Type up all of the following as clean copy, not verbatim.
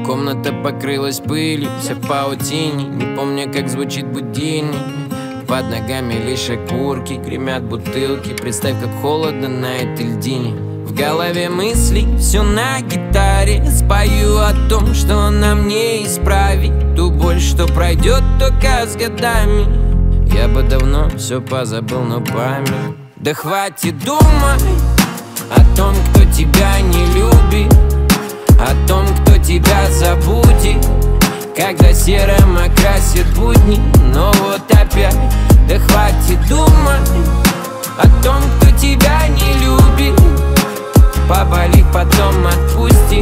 Комната покрылась пылью, вся в паутине. Не помню, как звучит будильник. Под ногами лишь окурки, гремят бутылки. Представь, как холодно на этой льдине. В голове мысли, все на гитаре. Спою о том, что нам не исправить ту боль, что пройдет только с годами. Я бы давно все позабыл, но память. Да хватит думать о том, кто тебя не любит, о том, кто тебя забудет, когда серым окрасит будни. Но вот опять, да хватит думать о том, кто тебя не любит. Поболи, потом отпусти.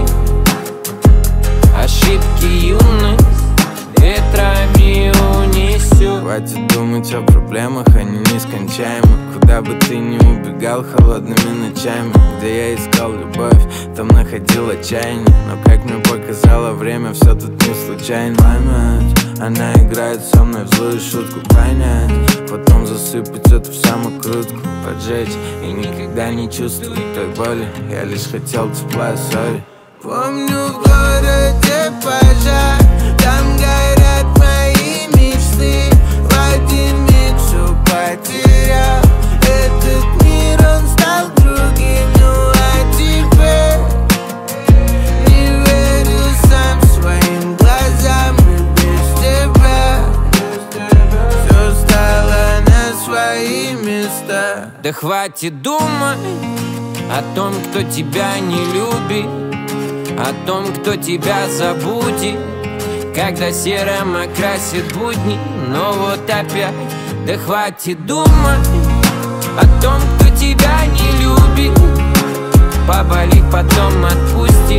Ошибки юность ветрами унесет. Хватит думать о проблемах, они нескончаемы. Куда бы ты ни убегал холодными ночами. Где я искал любовь, там находил отчаяние. Но как мне показало время, все тут не случайно. Память, она играет со мной в злую шутку. Понять, потом засыпать эту в самокрутку. Поджечь и никогда не чувствовать той боли. Я лишь хотел тепла, сори. Помню, в городе пожар, там горят мои мечты. В один миг все потерял. Этот мир, он стал другим. Ну а теперь не верю сам своим глазам. И без тебя все стало на свои места. Да хватит думать о том, кто тебя не любит, о том, кто тебя забудет, когда серым окрасит будни. Но вот опять, да хватит думать о том, кто тебя не любит. Поболи, потом отпусти.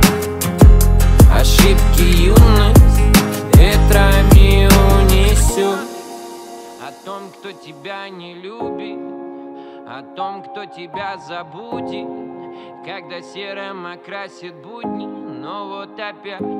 Ошибки юность ветрами унесет. О том, кто тебя не любит, о том, кто тебя забудет, когда серым окрасит будни. Но вот опять,